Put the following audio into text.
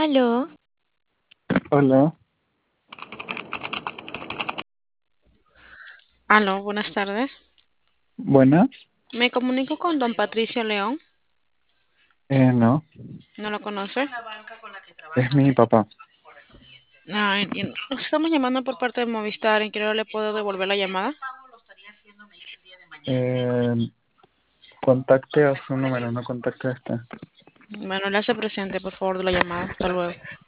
Aló, Hola, Aló, buenas tardes. buenas. Me comunico con don Patricio León. No, ¿No lo conoce? es mi papá. Ah, entiendo. Estamos llamando por parte de Movistar. ¿En qué hora le puedo devolver la llamada? Eh, Contacte a su número, no contacte a este. Bueno, le hace presente, por favor, de la llamada. Hasta luego.